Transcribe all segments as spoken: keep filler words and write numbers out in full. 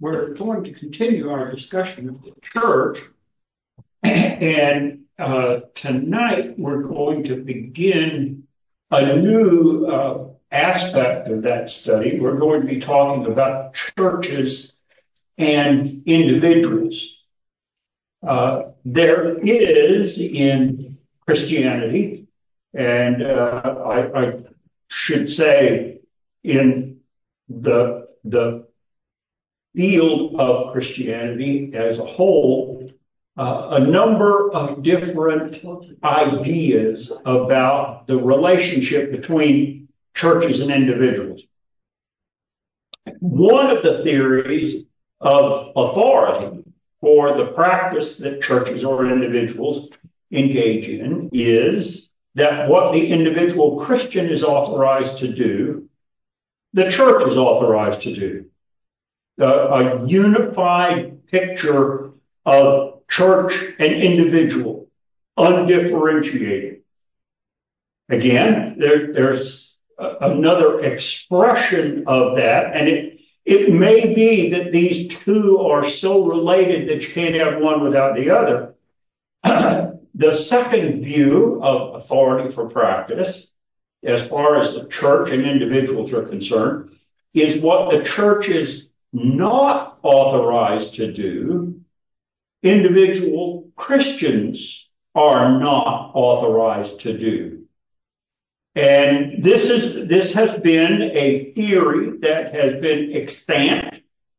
we're going to continue our discussion of the church. And uh, tonight we're going to begin a new uh, aspect of that study. We're going to be talking about churches and individuals. Uh, there is in Christianity, and uh, I, I should say in the, the field of Christianity as a whole, uh, a number of different ideas about the relationship between churches and individuals. One of the theories of authority for the practice that churches or individuals engage in is that what the individual Christian is authorized to do, the church is authorized to do. Uh, a unified picture of church and individual, undifferentiated. Again, there, there's a, another expression of that, and it It may be that these two are so related that you can't have one without the other. The second view of authority for practice, as far as the church and individuals are concerned, is what the church is not authorized to do. Individual Christians are not authorized to do. And this is, this has been a theory that has been extant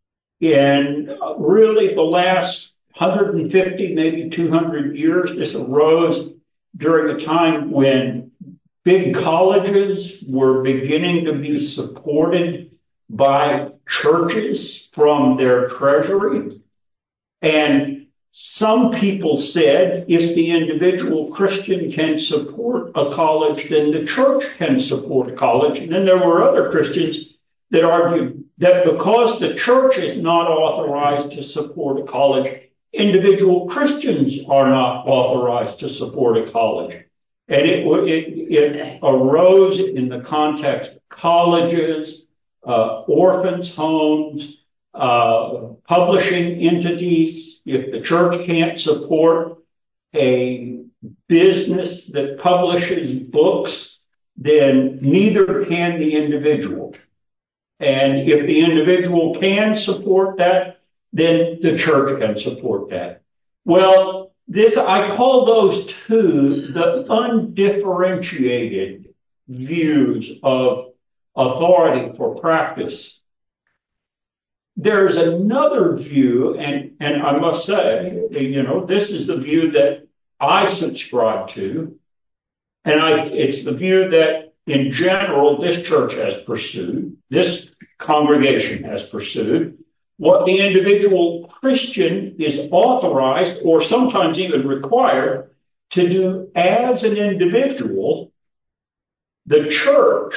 in really the last one hundred fifty, maybe two hundred years. This arose during a time when big colleges were beginning to be supported by churches from their treasury. And some people said if the individual Christian can support a college, then the church can support a college. And then there were other Christians that argued that because the church is not authorized to support a college, individual Christians are not authorized to support a college. And it, it, it arose in the context of colleges, uh, orphans' homes, uh, publishing entities. If the church can't support a business that publishes books, then neither can the individual. And if the individual can support that, then the church can support that. Well, this, I call those two the undifferentiated views of authority for practice. There's another view, and, and I must say, you know, this is the view that I subscribe to, and I, it's the view that in general this church has pursued, this congregation has pursued. What the individual Christian is authorized or sometimes even required to do as an individual, the church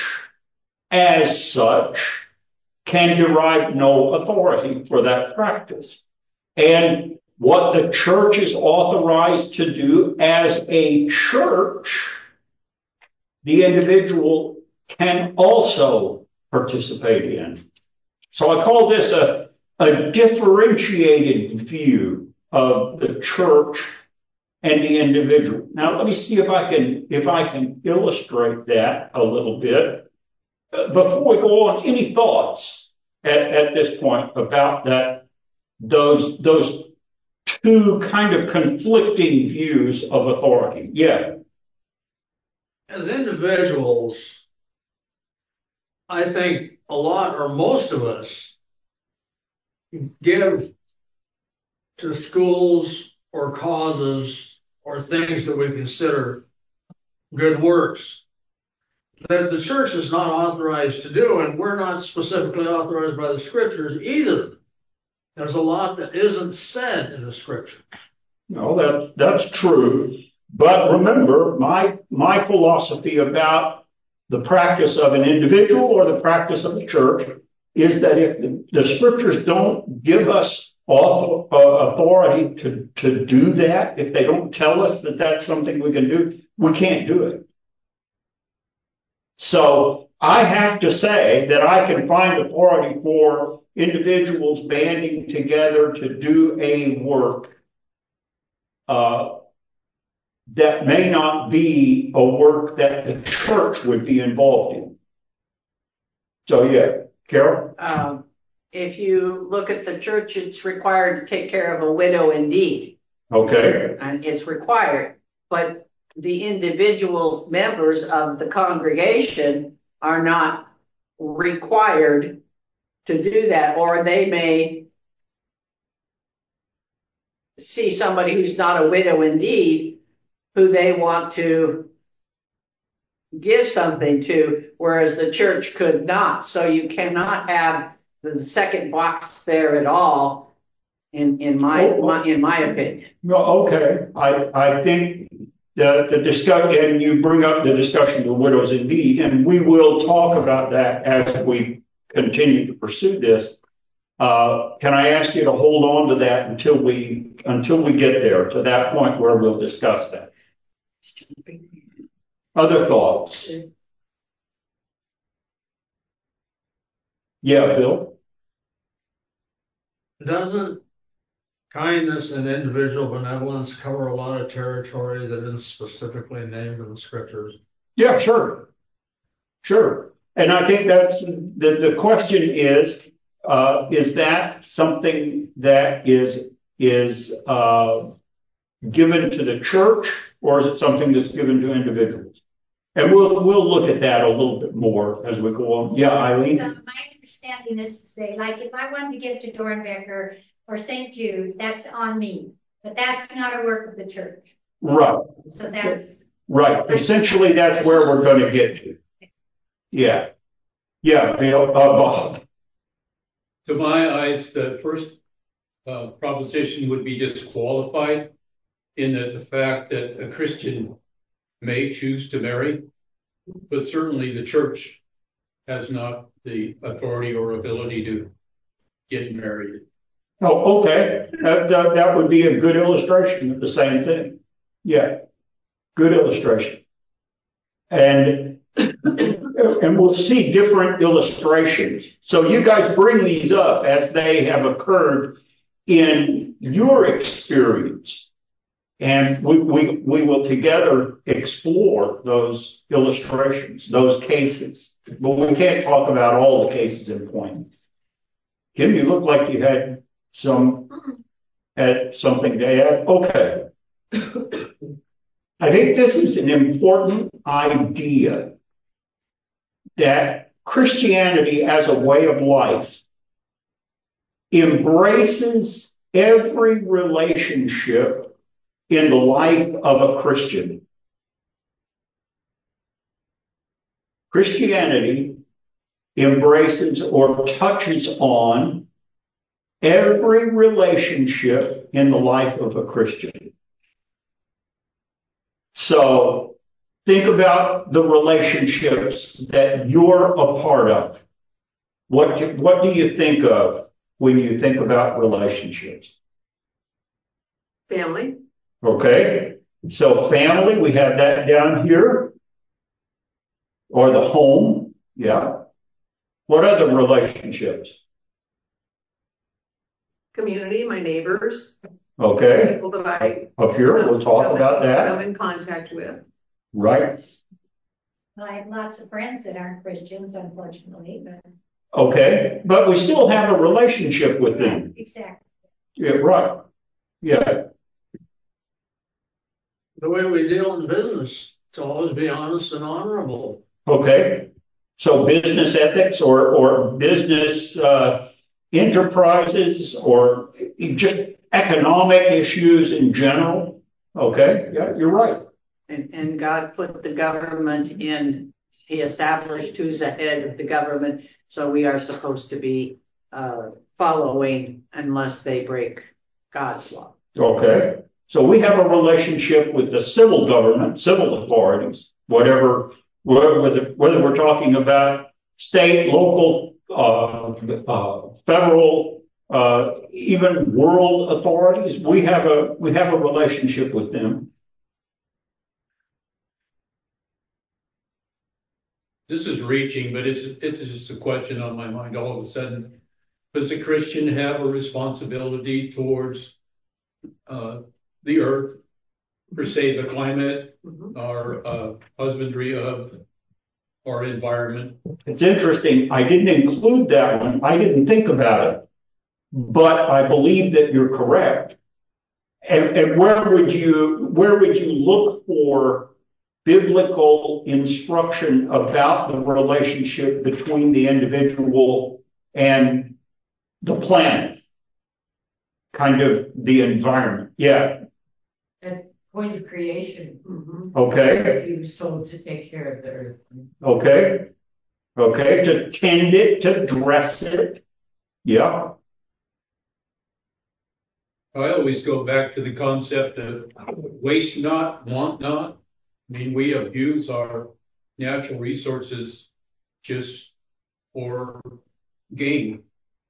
as such can derive no authority for that practice. And what the church is authorized to do as a church, the individual can also participate in. So I call this a, a differentiated view of the church and the individual. Now let me see if I can, if I can illustrate that a little bit. Before we go on, any thoughts at, at this point about that, those, those two kind of conflicting views of authority? Yeah. As individuals, I think a lot or most of us give to schools or causes or things that we consider good works that the church is not authorized to do, and we're not specifically authorized by the scriptures either. There's a lot that isn't said in the scripture. No, that, that's true. But remember, my, my philosophy about the practice of an individual or the practice of the church is that if the, the scriptures don't give us author, uh, authority to, to do that, if they don't tell us that that's something we can do, we can't do it. So I have to say that I can find authority for individuals banding together to do a work uh, that may not be a work that the church would be involved in. So yeah, Carol? Um, if you look at the church, it's required to take care of a widow indeed. Okay. And it's required. But the individual members of the congregation are not required to do that, or they may see somebody who's not a widow indeed, who they want to give something to, whereas the church could not. So you cannot have the second box there at all, in, in my, Oh, my in my opinion. No, okay. I, I think the, the discussion, and you bring up the discussion of widows indeed, and we will talk about that as we continue to pursue this. Uh, can I ask you to hold on to that until we, until we get there to that point where we'll discuss that? Other thoughts? Yeah, Bill? Doesn't kindness and individual benevolence cover a lot of territory that isn't specifically named in the scriptures? Yeah, sure. Sure. And I think that's, the, the question is, uh, is that something that is, is, uh, given to the church, or is it something that's given to individuals? And we'll, we'll look at that a little bit more as we go on. Yeah, Eileen? So my understanding is to say, like, if I wanted to give to Dornbecker or Saint Jude, that's on me. But that's not a work of the church. Right. So that's... Right. Essentially, that's where we're going to get to. Yeah. Yeah, Bill, uh, Bob. To my eyes, the first uh, proposition would be disqualified in that the fact that a Christian may choose to marry, but certainly the church has not the authority or ability to get married. Oh, okay. That, that, that would be a good illustration of the same thing. Yeah. Good illustration. And, and we'll see different illustrations. So you guys bring these up as they have occurred in your experience. And we, we, we will together explore those illustrations, those cases. But we can't talk about all the cases in point. Kim, you look like you had some, had something to add. Okay. I think this is an important idea that Christianity as a way of life embraces every relationship in the life of a Christian. Christianity embraces or touches on every relationship in the life of a Christian. So think about the relationships that you're a part of. What do, what do you think of when you think about relationships? Family. Okay. So family, we have that down here. Or the home. Yeah. What other relationships? Community, my neighbors. Okay. People that I Up here, we'll talk come about in, that. come in contact with. Right. Well, I have lots of friends that aren't Christians, unfortunately, but... Okay. But we still have a relationship with them. Exactly. Yeah, right. Yeah. The way we deal in business, to always be honest and honorable. Okay. So business ethics or, or business, uh, enterprises or just economic issues in general. Okay. Yeah, you're right. And, and God put the government in, he established who's the head of the government, so we are supposed to be uh, following unless they break God's law. Okay. So we have a relationship with the civil government, civil authorities, whatever, whether, whether we're talking about state, local, uh, uh, federal, uh, even world authorities, we have a, we have a relationship with them. this is reaching, but it's, it's just a question on my mind all of a sudden. Does a Christian have a responsibility towards uh, the earth, per se, the climate, or uh, husbandry of our environment? It's interesting. I didn't include that one. I didn't think about it, but I believe that you're correct. And, and where would you, where would you look for biblical instruction about the relationship between the individual and the planet? Kind of the environment. Yeah. At point of creation, Okay. he was told to take care of the earth. Okay. Okay. To tend it, to dress it. Yeah. I always go back to the concept of waste not, want not. I mean, we abuse our natural resources just for gain.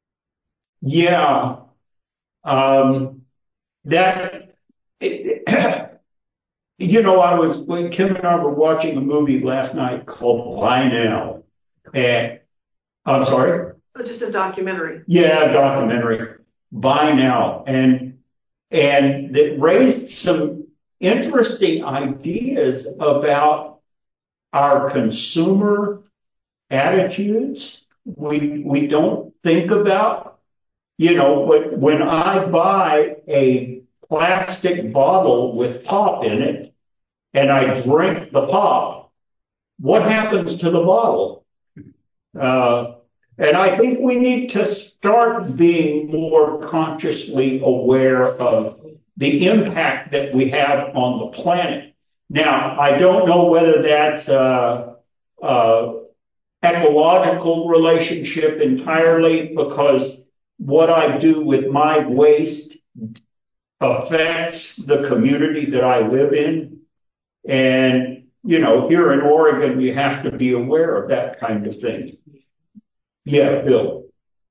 Yeah. Um, that, it, you know, I was, when Kim and I were watching a movie last night called By Now. And, I'm sorry? Oh, just a documentary. Yeah, documentary. By Now. And, and it raised some interesting ideas about our consumer attitudes. We, we don't think about, you know, when, when I buy a plastic bottle with pop in it and I drink the pop, what happens to the bottle? Uh, and I think we need to start being more consciously aware of the impact that we have on the planet. Now, I don't know whether that's a, a ecological relationship entirely, because what I do with my waste affects the community that I live in. And, you know, here in Oregon, you have to be aware of that kind of thing. Yeah, Bill.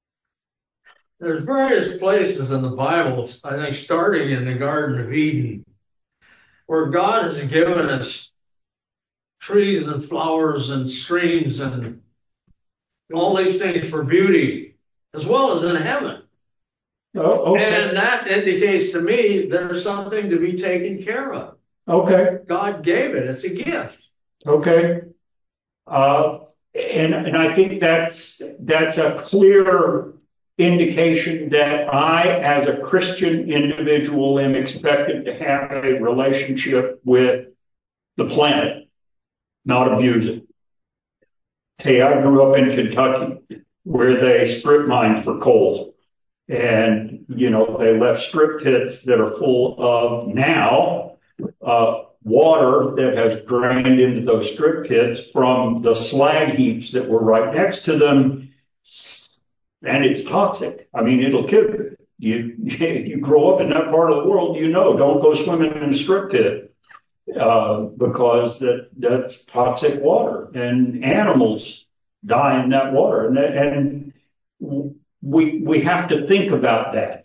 There's various places in the Bible, I think starting in the Garden of Eden, where God has given us trees and flowers and streams and all these things for beauty, as well as in heaven. Oh, okay. And that indicates to me there's something to be taken care of. Okay. God gave it. It's a gift. Okay. Uh, and, and I think that's, that's a clear indication that I, as a Christian individual, am expected to have a relationship with the planet, not abuse it. Hey, I grew up in Kentucky where they strip mined for coal. And, you know, they left strip pits that are full of now, uh, water that has drained into those strip pits from the slag heaps that were right next to them. And it's toxic. I mean, it'll kill you. You, you grow up in that part of the world, you know, don't go swimming in a strip pit, uh, because that, that's toxic water, and animals die in that water. And, and we, we have to think about that.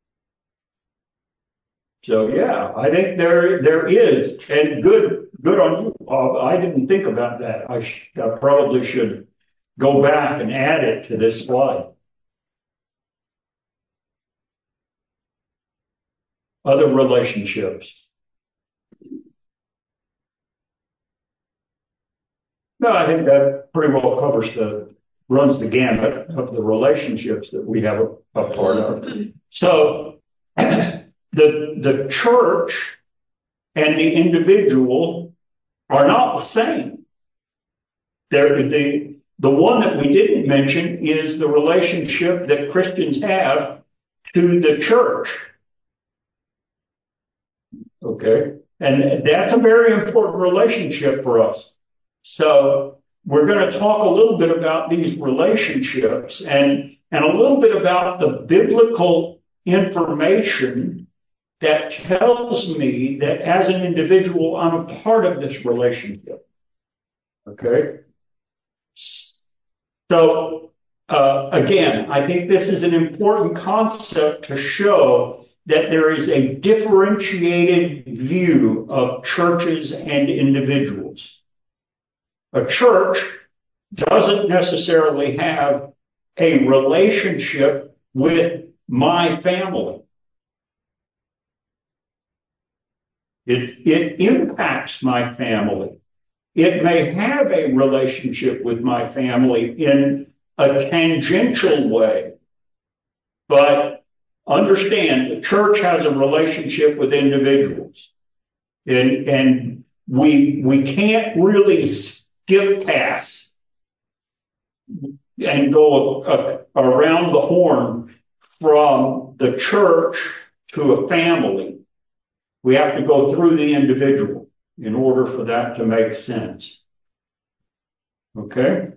So yeah, I think there, there is, and good, good on you, Bob. I didn't think about that. I, sh- I probably should go back and add it to this slide. Other relationships. No, I think that pretty well covers the, runs the gamut of the relationships that we have a, a part of. So the, the church and the individual are not the same. They're, the, the one that we didn't mention is the relationship that Christians have to the church. Okay. And that's a very important relationship for us. So we're going to talk a little bit about these relationships and, and a little bit about the biblical information that tells me that as an individual, I'm a part of this relationship. Okay. So, uh, again, I think this is an important concept to show that there is a differentiated view of churches and individuals. A church doesn't necessarily have a relationship with my family. It, it impacts my family. It may have a relationship with my family in a tangential way, but understand the church has a relationship with individuals. And, and we, we can't really skip past and go uh, around the horn from the church to a family. We have to go through the individual in order for that to make sense. Okay?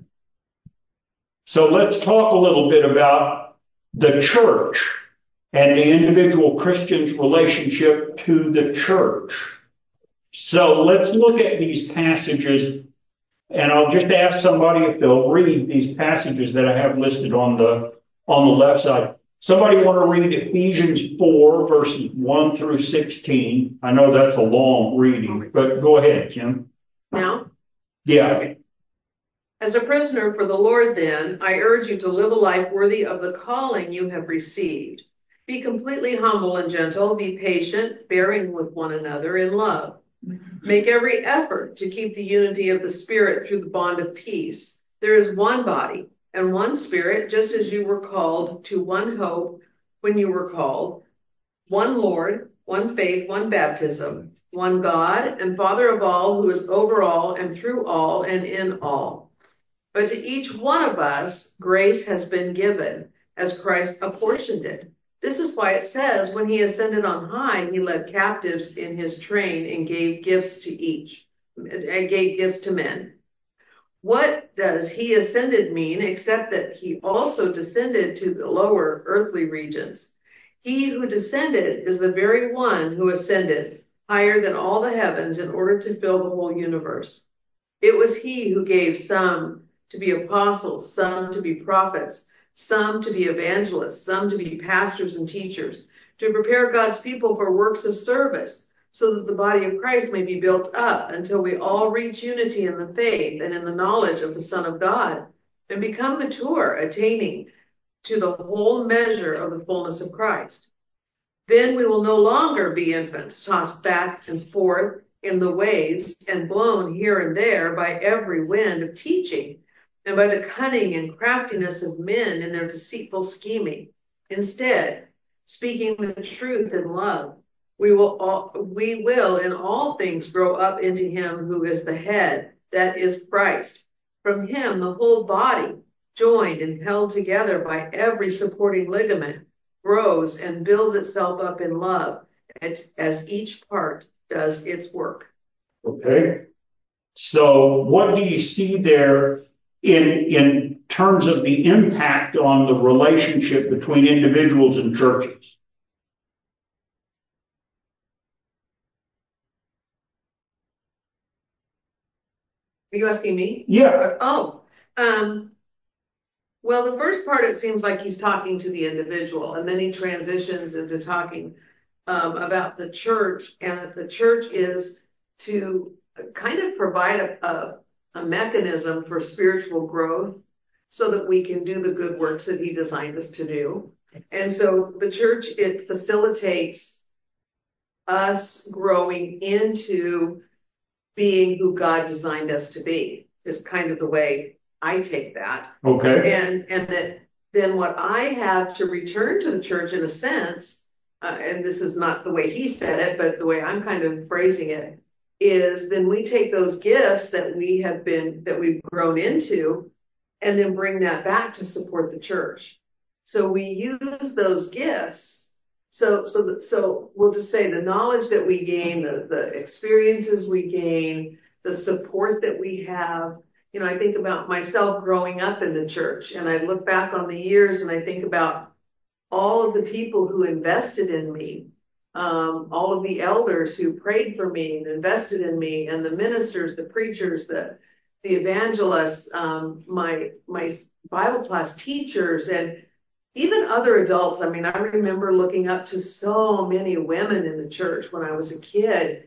So let's talk a little bit about the church and the individual Christian's relationship to the church. So let's look at these passages, and I'll just ask somebody if they'll read these passages that I have listed on the on the left side. Somebody want to read Ephesians four, verses one through sixteen. I know that's a long reading, but go ahead, Jim. Now, Yeah. as a prisoner for the Lord, then, I urge you to live a life worthy of the calling you have received. Be completely humble and gentle. Be patient, bearing with one another in love. Make every effort to keep the unity of the Spirit through the bond of peace. There is one body and one Spirit, just as you were called to one hope when you were called, one Lord, one faith, one baptism, one God and Father of all, who is over all and through all and in all. But to each one of us, grace has been given as Christ apportioned it. This is why it says, when he ascended on high, he led captives in his train and gave gifts to each, and gave gifts to men. What does he ascended mean except that he also descended to the lower earthly regions? He who descended is the very one who ascended higher than all the heavens in order to fill the whole universe. It was he who gave some to be apostles, some to be prophets, some to be evangelists, some to be pastors and teachers, to prepare God's people for works of service, so that the body of Christ may be built up until we all reach unity in the faith and in the knowledge of the Son of God, and become mature, attaining to the whole measure of the fullness of Christ. Then we will no longer be infants, tossed back and forth in the waves and blown here and there by every wind of teaching, and by the cunning and craftiness of men in their deceitful scheming. Instead, speaking the truth in love, we will all, we will in all things grow up into him who is the head, that is Christ. From him the whole body, joined and held together by every supporting ligament, grows and builds itself up in love as, as each part does its work. Okay. So what do you see there in in terms of the impact on the relationship between individuals and churches? Are you asking me? Yeah. Oh, um, well, the first part, it seems like he's talking to the individual, and then he transitions into talking um, about the church, and that the church is to kind of provide a, a, a mechanism for spiritual growth so that we can do the good works that he designed us to do. And so the church, it facilitates us growing into being who God designed us to be, is kind of the way I take that. Okay. And and that then what I have to return to the church in a sense, uh, and this is not the way he said it, but the way I'm kind of phrasing it, is then we take those gifts that we have been, that we've grown into, and then bring that back to support the church. So we use those gifts. So, so, the, so we'll just say the knowledge that we gain, the, the experiences we gain, the support that we have. You know, I think about myself growing up in the church, and I look back on the years and I think about all of the people who invested in me, um, all of the elders who prayed for me and invested in me, and the ministers, the preachers, the the evangelists, um, my my Bible class teachers, and even other adults. I mean, I remember looking up to so many women in the church when I was a kid,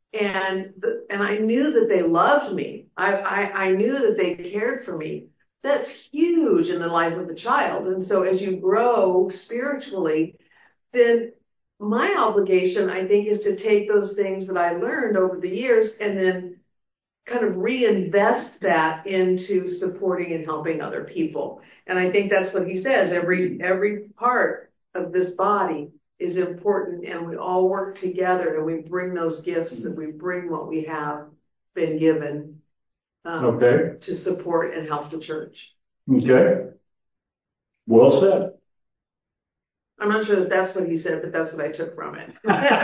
And, the, and I knew that they loved me. I, I, I knew that they cared for me. That's huge in the life of a child. And so as you grow spiritually, then my obligation, I think, is to take those things that I learned over the years and then kind of reinvest that into supporting and helping other people. And I think that's what he says. Every, every part of this body is important, and we all work together, and we bring those gifts, and we bring what we have been given um, Okay. to support and help the church. Okay. Well said. I'm not sure that that's what he said, but that's what I took from it.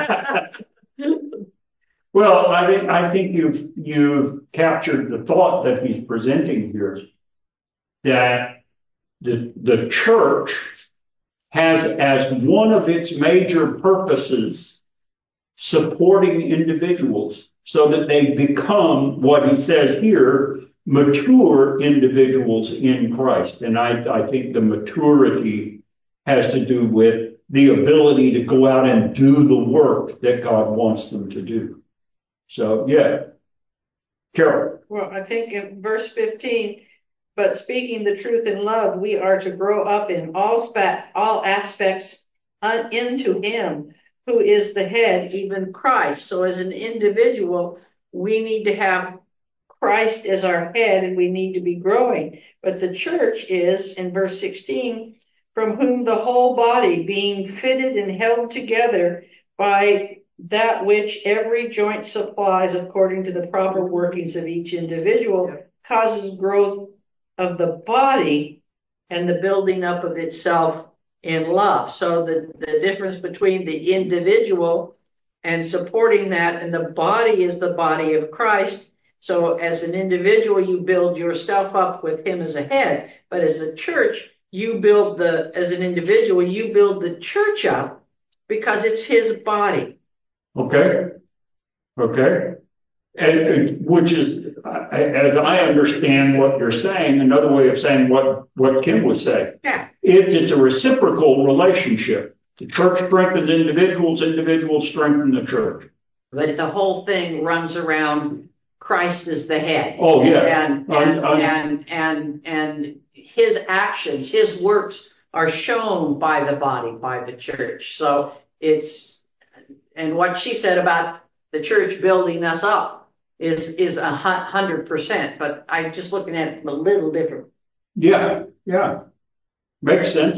Well, I think, I think you've, you've captured the thought that he's presenting here, that the, the church has as one of its major purposes supporting individuals so that they become, what he says here, mature individuals in Christ. And I, I think the maturity has to do with the ability to go out and do the work that God wants them to do. So, yeah. Carol. Well, I think in verse fifteen, but speaking the truth in love, we are to grow up in all spa- all aspects un- into him who is the head, even Christ. So as an individual, we need to have Christ as our head, and we need to be growing. But the church is, in verse sixteen, from whom the whole body, being fitted and held together by that which every joint supplies according to the proper workings of each individual, causes growth of the body and the building up of itself in love. So the, the difference between the individual and supporting that, and the body is the body of Christ. So as an individual, you build yourself up with him as a head, but as a church, you build the, as an individual, you build the church up because it's his body. Okay. Okay. And which is, as I understand what you're saying, another way of saying what, what Kim was saying. Yeah. It, it's a reciprocal relationship. The church strengthens individuals, individuals strengthen the church. But the whole thing runs around Christ as the head. Oh, yeah. And, Um, and, um, and, and, and his actions, his works are shown by the body, by the church. So it's, and what she said about the church building us up is, is a hundred percent, but I'm just looking at it a little different. Yeah. Yeah. Makes sense.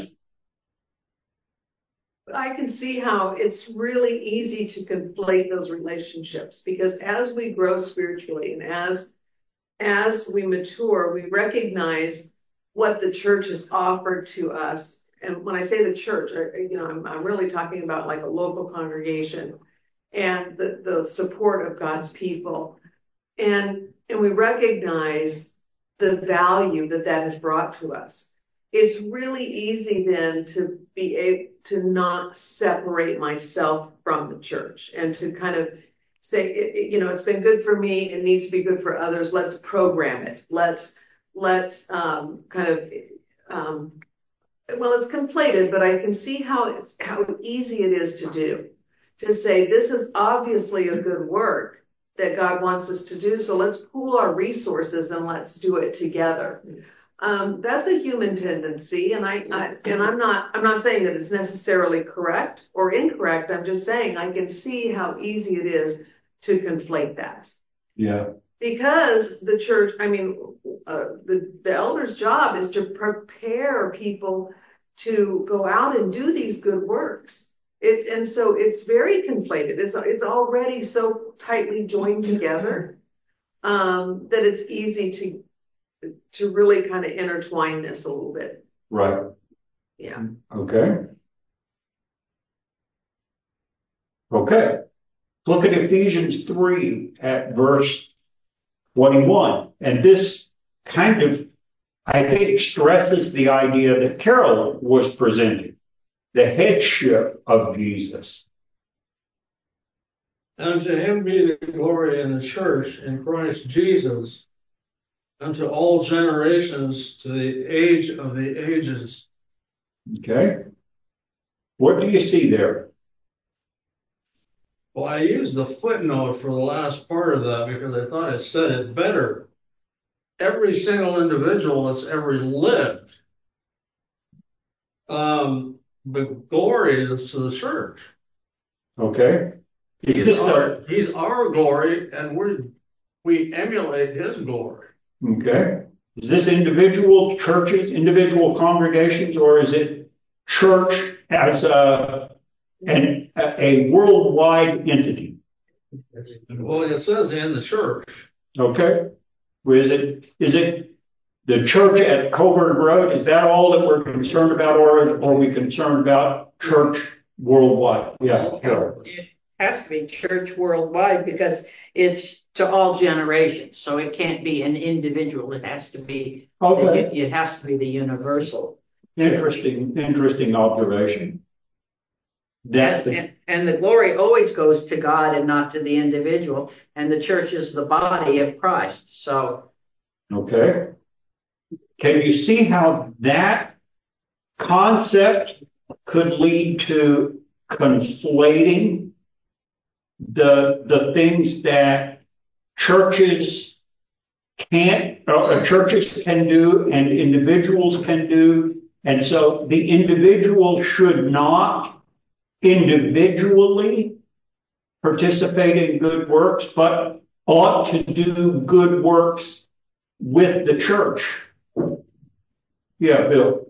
But I can see how it's really easy to conflate those relationships, because as we grow spiritually and as as we mature, we recognize what the church has offered to us. And when I say the church, I, you know, I'm, I'm really talking about like a local congregation and the, the support of God's people. And, and we recognize the value that that has brought to us. It's really easy then to be able to not separate myself from the church and to kind of say, it, it, you know, it's been good for me. It needs to be good for others. Let's program it. Let's, let's, um, kind of, um, well, it's conflated, but I can see how it's, how easy it is to do, to say, this is obviously a good work that God wants us to do. So let's pool our resources and let's do it together. Um, that's a human tendency, and I, I and I'm not I'm not saying that it's necessarily correct or incorrect. I'm just saying I can see how easy it is to conflate that. Yeah. Because the church, I mean, uh, the the elder's job is to prepare people to go out and do these good works. It and so it's very conflated. It's it's already so tightly joined together um, that it's easy to. to really kind of intertwine this a little bit. Right. Yeah. Okay. Okay. Look at Ephesians three at verse twenty-one. And this kind of, I think, stresses the idea that Carol was presenting, the headship of Jesus. And to him be the glory in the church in Christ Jesus, unto all generations, to the age of the ages. Okay. What do you see there? Well, I used the footnote for the last part of that because I thought it said it better. Every single individual that's ever lived, um, the glory is to the church. Okay. Is He's this our, a, he's our glory, and we we emulate his glory. okay. Is this individual churches, individual congregations, or is it church as a, an, a worldwide entity? Well, it says in the church. Okay. Or is it, is it the church at Coburg Road? Is that all that we're concerned about, or is, or are we concerned about church worldwide? Yeah. Sure. It has to be church worldwide because it's to all generations. So it can't be an individual. It has to be, Okay. it has to be the universal. Interesting, interesting observation. That And, and, and the glory always goes to God and not to the individual. And the church is the body of Christ. So. Okay. Can you see how that concept could lead to conflating the, the things that churches can't, or churches can do and individuals can do? And so the individual should not individually participate in good works, but ought to do good works with the church. Yeah, Bill.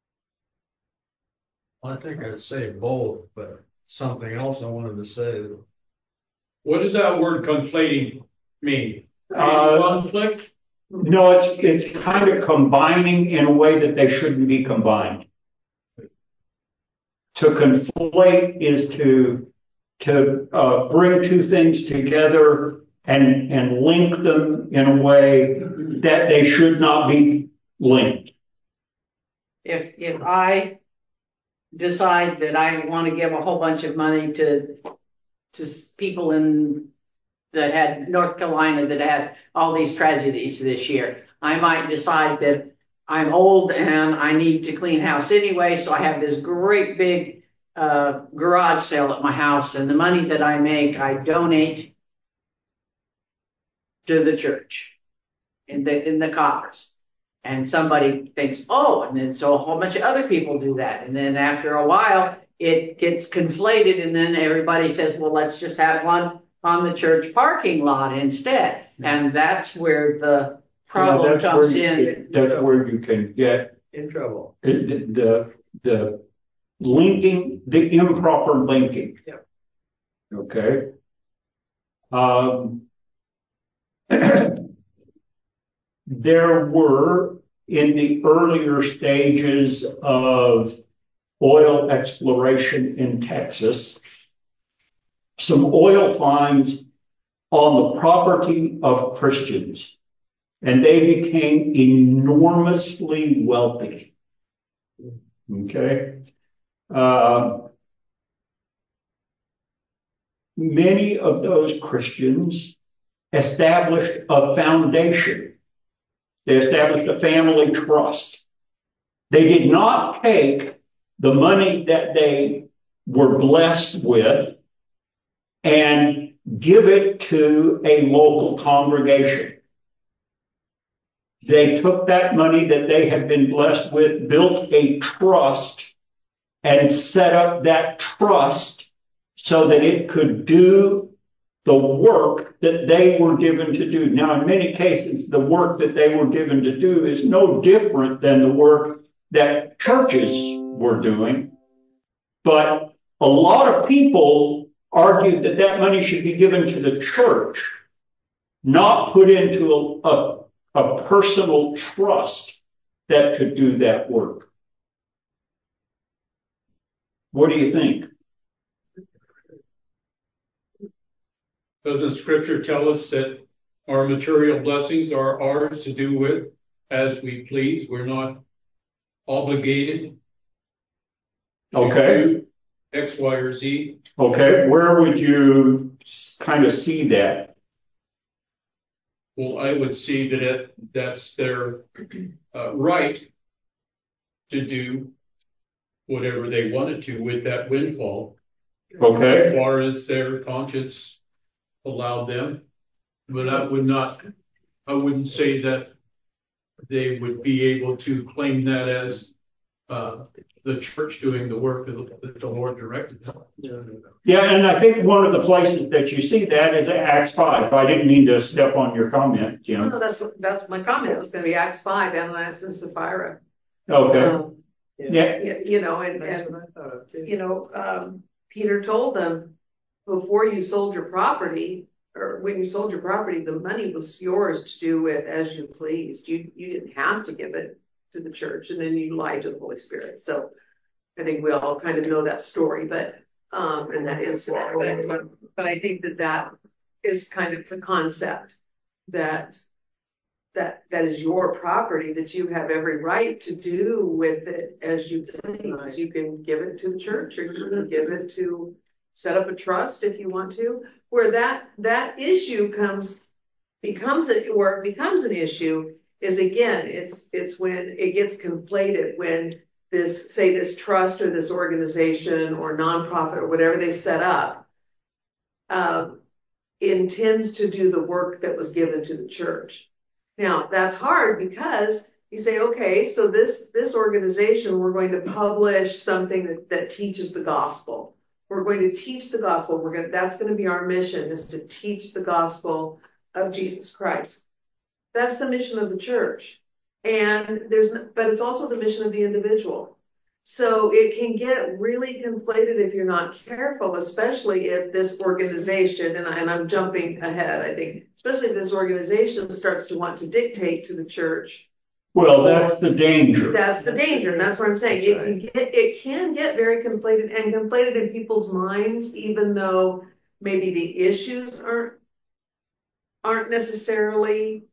I think I'd say both, but something else I wanted to say. What does that word conflating mean? Uh, Conflict? No, it's, it's kind of combining in a way that they shouldn't be combined. To conflate is to, to, uh, bring two things together and, and link them in a way that they should not be linked. If, if I decide that I want to give a whole bunch of money to, to people in, that had North Carolina that had all these tragedies this year, I might decide that I'm old and I need to clean house anyway, so I have this great big, uh, garage sale at my house, and the money that I make, I donate to the church in the, in the coffers. And somebody thinks, oh, and then so a whole bunch of other people do that. And then after a while, it gets conflated, and then everybody says, well, let's just have one on the church parking lot instead. And that's where the problem Yeah, comes you, in. That's where you can get In trouble. the, the, the linking, the improper linking. Yep. Okay. Um, there were, in the earlier stages of oil exploration in Texas, some oil finds on the property of Christians, and they became enormously wealthy. Okay. Uh, many of those Christians established a foundation. They established a family trust. They did not take the money that they were blessed with and give it to a local congregation. They took that money that they had been blessed with, built a trust, and set up that trust so that it could do the work that they were given to do. Now, in many cases, the work that they were given to do is no different than the work that churches were doing. But a lot of people argued that that money should be given to the church, not put into a, a, a personal trust that could do that work. What do you think? Doesn't Scripture tell us that our material blessings are ours to do with as we please? We're not obligated to Okay. do X, Y, or Z. Okay. Where would you kind of see that? Well, I would see that it, that's their uh, right to do whatever they wanted to with that windfall. Okay. as far as their conscience allowed them. But I would not, I wouldn't say that they would be able to claim that as uh, the church doing the work that the Lord directed them. Yeah, and I think one of the places that you see that is Acts five. I didn't mean to step on your comment, Jim. No, no, that's, that's my comment. It was going to be Acts five, Ananias and Sapphira. Okay. Um, Yeah. you, you know, and, and you know, um, Peter told them, before you sold your property, or when you sold your property, the money was yours to do with as you pleased. You you didn't have to give it to the church, and then you lied to the Holy Spirit. So I think we all kind of know that story, but um, and that incident. But, but I think that that is kind of the concept that that that is your property, that you have every right to do with it as you please. You can give it to the church, or you can give it to set up a trust if you want to. Where that that issue comes becomes a, where it becomes an issue is, again, it's it's when it gets conflated, when this, say, this trust or this organization or nonprofit or whatever they set up um, intends to do the work that was given to the church. Now, that's hard because you say, okay, so this, this organization, we're going to publish something that, that teaches the gospel. We're going to teach the gospel. We're going to, that's going to be our mission, is to teach the gospel of Jesus Christ. That's the mission of the church. And there's, but it's also the mission of the individual. So it can get really conflated if you're not careful, especially if this organization, and, I, and I'm jumping ahead, I think, especially if this organization starts to want to dictate to the church. Well, that's the danger. That's the danger, and that's what I'm saying. It can get, it can get very conflated, and conflated in people's minds, even though maybe the issues aren't aren't necessarily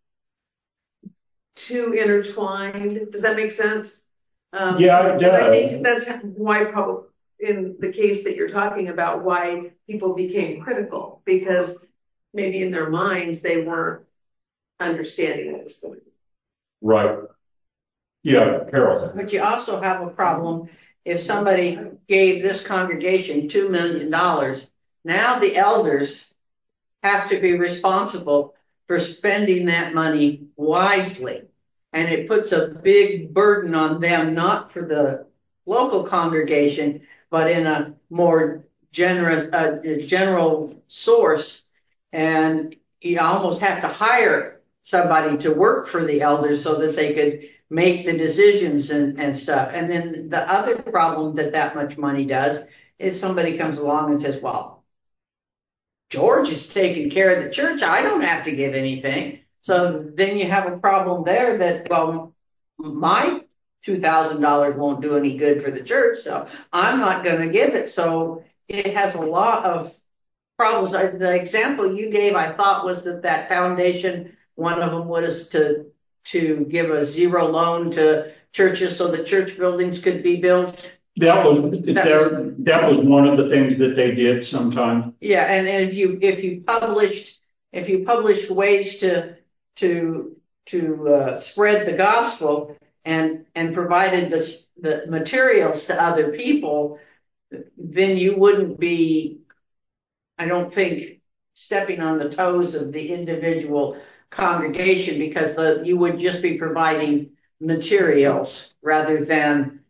too intertwined. Does that make sense? Um, Yeah, it does. I think that's why, probably in the case that you're talking about, why people became critical, because maybe in their minds they weren't understanding what was going on. Right. Yeah, Carol. But you also have a problem if somebody gave this congregation two million dollars. Now the elders have to be responsible for spending that money wisely. And it puts a big burden on them, not for the local congregation, but in a more generous, uh, general source. And you almost have to hire somebody to work for the elders so that they could make the decisions and, and stuff. And then the other problem that that much money does is somebody comes along and says, well, George is taking care of the church. I don't have to give anything. So then you have a problem there that, well, my two thousand dollars won't do any good for the church, so I'm not going to give it. So it has a lot of problems. The example you gave, I thought, was that that foundation, one of them was to to give a zero loan to churches so the church buildings could be built. That was that, there, was, that was one of the things that they did sometime. Yeah, and, and if you if you published if you published ways to to to uh, spread the gospel and and provided the the materials to other people, then you wouldn't be, I don't think, stepping on the toes of the individual congregation, because the, you would just be providing materials rather than.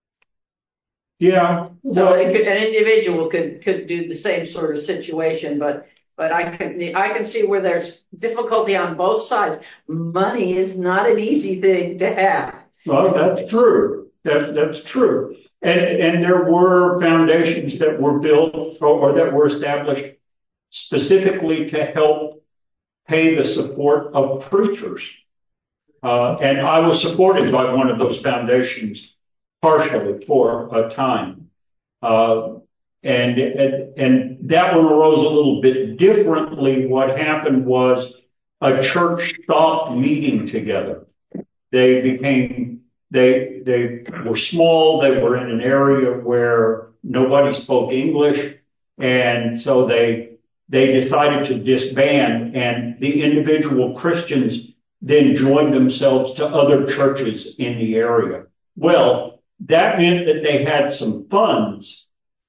Yeah. So it could, an individual could could do the same sort of situation, but but I can I can see where there's difficulty on both sides. Money is not an easy thing to have. Well, that's true. That that's true. And and there were foundations that were built or, or that were established specifically to help pay the support of preachers. Uh, and I was supported by one of those foundations partially for a time. Uh, and, and, and that one arose a little bit differently. What happened was a church stopped meeting together. They became, they, they were small. They were in an area where nobody spoke English. And so they, they decided to disband, and the individual Christians then joined themselves to other churches in the area. Well, that meant that they had some funds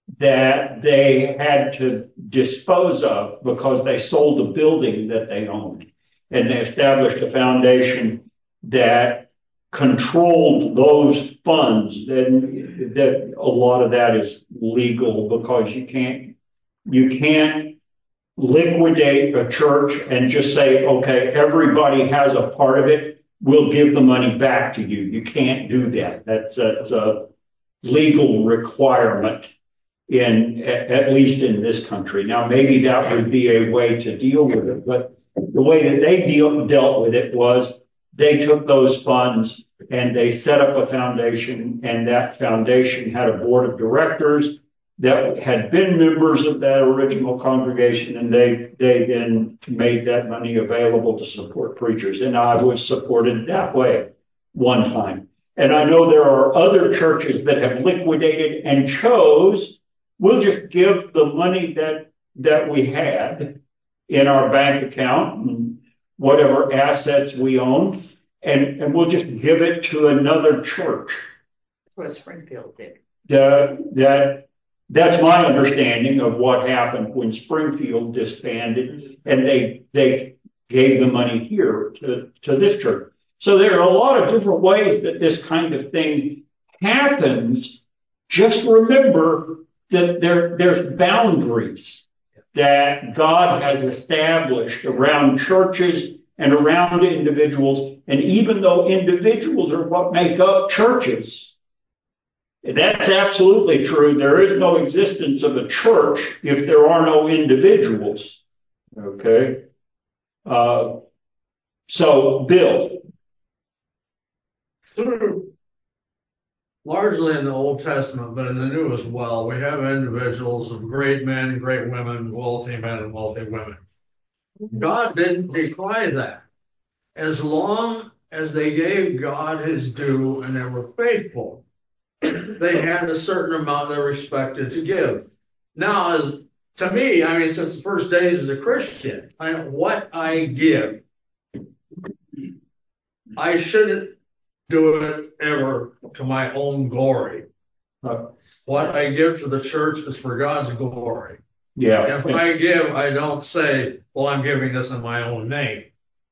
that they had to dispose of because they sold a building that they owned. And they established a foundation that controlled those funds. Then that a lot of that is legal because you can't, you can't liquidate a church and just say, okay, everybody has a part of it. We'll give the money back to you. You can't do that. That's a, that's a legal requirement in, at least in this country. Now, maybe that would be a way to deal with it, but the way that they deal, dealt with it was they took those funds and they set up a foundation, and that foundation had a board of directors that had been members of that original congregation, and they, they then made that money available to support preachers. And I was supported that way one time. And I know there are other churches that have liquidated and chose, we'll just give the money that, that we had in our bank account and whatever assets we own, and, and we'll just give it to another church. That's what Springfield did. Uh, that, that's my understanding of what happened when Springfield disbanded, and they, they gave the money here to, to this church. So there are a lot of different ways that this kind of thing happens. Just remember that there, there's boundaries that God has established around churches and around individuals. And even though individuals are what make up churches, that's absolutely true. There is no existence of a church if there are no individuals. Okay? Uh, so, Bill. Largely in the Old Testament, but in the New as well, we have individuals of great men, great women, wealthy men, and wealthy women. God didn't decry that. As long as they gave God his due and they were faithful, they had a certain amount they were expected to give. Now, as to me, I mean, since the first days as a Christian, I know what I give, I shouldn't do it ever to my own glory. Uh, what I give to the church is for God's glory. Yeah. If I give, I don't say, well, I'm giving this in my own name.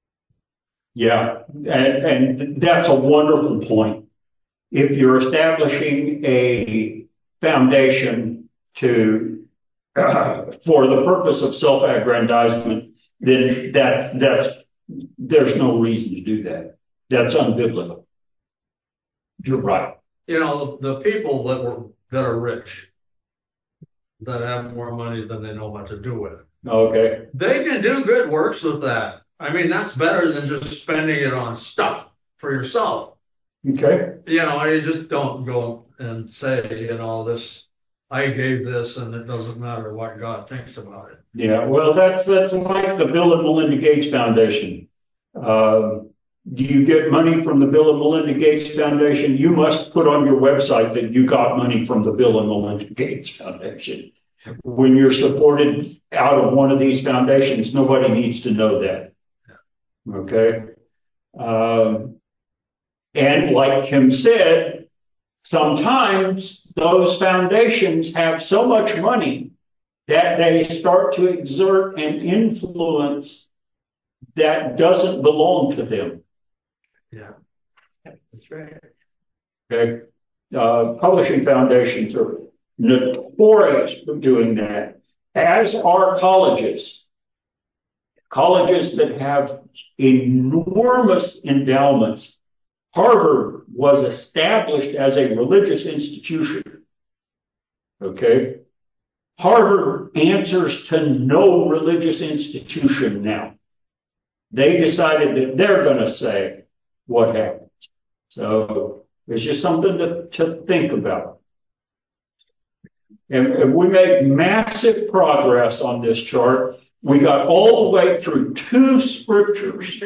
Yeah. And, and that's a wonderful point. If you're establishing a foundation to, uh, for the purpose of self-aggrandizement, then that, that's, there's no reason to do that. That's unbiblical. You're right. You know, the people that were, that are rich, that have more money than they know what to do with. Okay. They can do good works with that. I mean, that's better than just spending it on stuff for yourself. Okay. You know, you just don't go and say, you know, this, I gave this and it doesn't matter what God thinks about it. Yeah, well, that's, that's like the Bill and Melinda Gates Foundation. Uh, do you get money from the Bill and Melinda Gates Foundation? You must put on your website that you got money from the Bill and Melinda Gates Foundation. When you're supported out of one of these foundations, nobody needs to know that. Okay? Um, and like Kim said, sometimes those foundations have so much money that they start to exert an influence that doesn't belong to them. Yeah. That's right. Okay. Uh, publishing foundations are notorious for doing that, as are colleges. Colleges that have enormous endowments. Harvard was established as a religious institution. Okay. Harvard answers to no religious institution now. They decided that they're going to say what happens. So it's just something to, to think about. And, and we made massive progress on this chart. We got all the way through two scriptures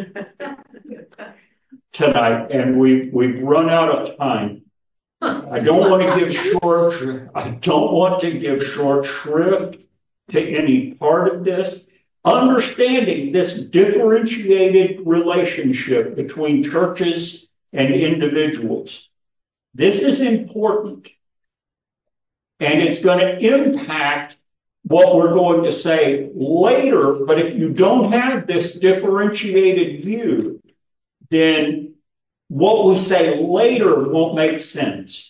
tonight, and we, we've run out of time. I don't want to give short, I don't want to give short shrift to any part of this. Understanding this differentiated relationship between churches and individuals. This is important. and it's going to impact what we're going to say later. But if you don't have this differentiated view, then what we say later won't make sense.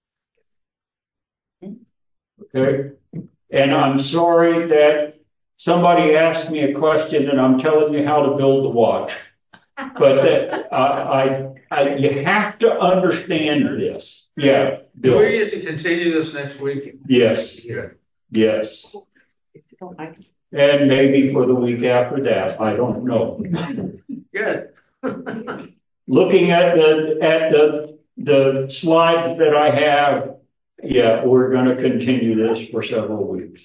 Okay? And I'm sorry that somebody asked me a question and I'm telling you how to build the watch. But that, I, I, I, you have to understand this. Yeah, Do Bill. we get to continue this next week? Yes. Yeah. Yes. And maybe for the week after that. I don't know. Good. Looking at the, at the, the slides that I have, yeah, we're going to continue this for several weeks.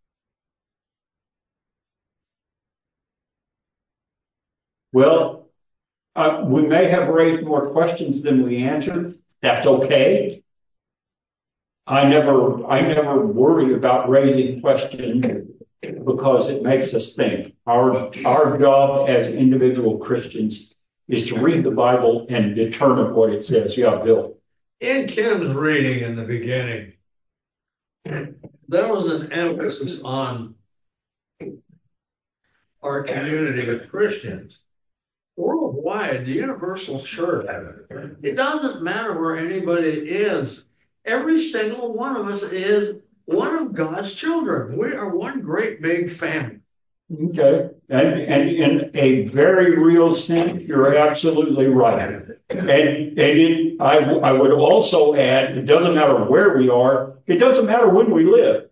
Well, uh, we may have raised more questions than we answered. That's okay. I never, I never worry about raising questions because it makes us think. Our, our job as individual Christians is to read the Bible and determine what it says. Yeah, Bill. In Kim's reading in the beginning, there was an emphasis on our community of Christians. Worldwide, the universal church, it doesn't matter where anybody is. Every single one of us is one of God's children. We are one great big family. Okay. And, and in a very real sense, you're absolutely right. And, and it, I, I would also add, it doesn't matter where we are. It doesn't matter when we live.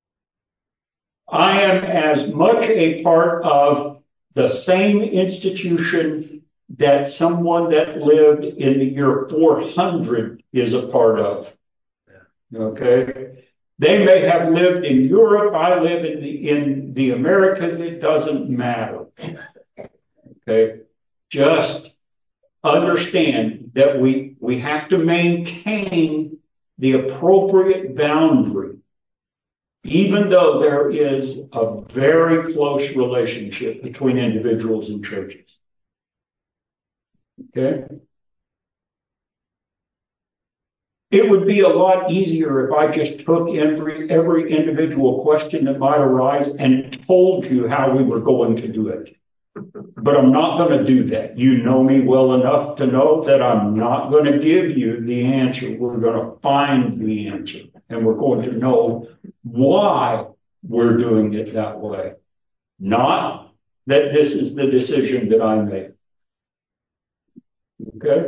I am as much a part of the same institution that someone that lived in the year four hundred is a part of. Okay. They may have lived in Europe. I live in the, in the Americas. It doesn't matter. Okay. Just understand that we, we have to maintain the appropriate boundary, even though there is a very close relationship between individuals and churches. Okay. It would be a lot easier if I just took every, every individual question that might arise and told you how we were going to do it. But I'm not going to do that. You know me well enough to know that I'm not going to give you the answer. We're going to find the answer, and we're going to know why we're doing it that way. Not that this is the decision that I made. Okay?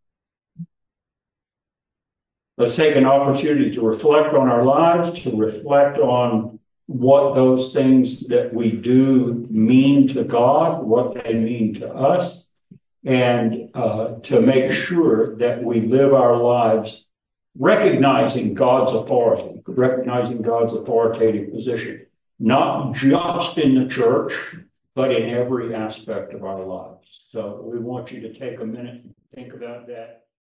Let's take an opportunity to reflect on our lives, to reflect on what those things that we do mean to God, what they mean to us, and uh, to make sure that we live our lives recognizing God's authority, recognizing God's authoritative position, not just in the church, but in every aspect of our lives. So we want you to take a minute and think about that.